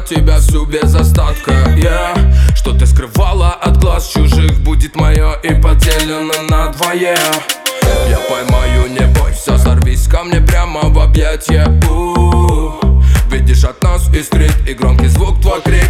тебя всю без остатка, Что ты скрывала от глаз чужих будет мое и поделено на двоих. Я поймаю, не бойся, сорвись ко мне прямо в объятия. Видишь, от нас искрит и громкий звук твой крик.